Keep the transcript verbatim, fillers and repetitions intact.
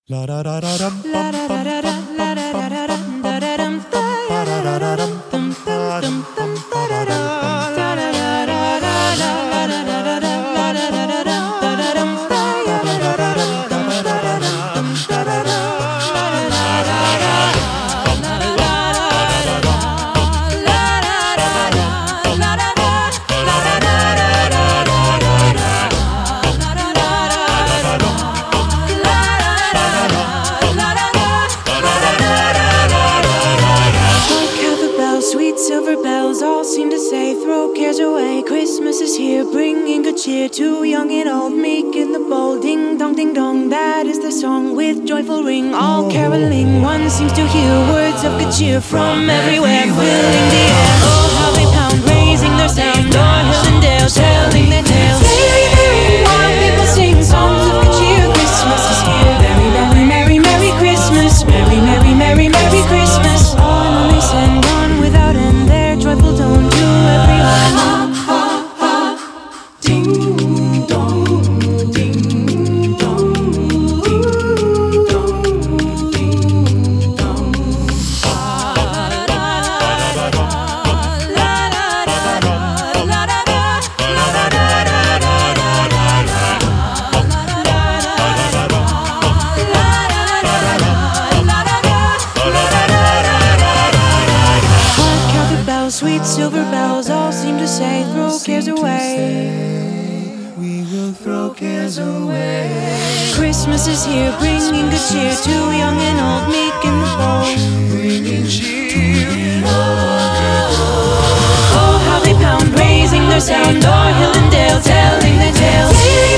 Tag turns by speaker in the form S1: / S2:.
S1: La da da da dum bum bum bum bum bum bum bum bum bum ba da da da dum bum ba dum bum ba da dum bum da da da da da da da da da da da da da da dum ba da da da dum dum da da dum da da da
S2: Sweet silver bells all seem to say, throw cares away. Christmas is here, bringing good cheer to young and old, meek and the bold. Ding dong, ding dong, that is the song with joyful ring. All caroling, one seems to hear words of good cheer from everywhere, filling the air. Oh, how they pound, raising their sound, o'er hill and dale, telling their tales. Merry, merry, while people sing songs of good cheer. Christmas is here, merry, merry, merry, merry Christmas. Merry, merry, merry, merry Christmas. On they send on without end their joyful tone to everyone. Ha, ha, ha. Ding dong, ding dong, ding dong, ding dong. La da da da da, la da da da, la da da, la da da da da da da, la da da da da, la da da da da, la da da, la da da da. Hark how the bells, sweet silver bells, all seem to say, throw cares away.
S1: We will throw cares away.
S2: Christmas is here, bringing good cheer to young and old, meek and the bold.
S1: Bringing cheer.
S2: Oh, how they pound, raising their sound, o'er hill and dale, telling their tales.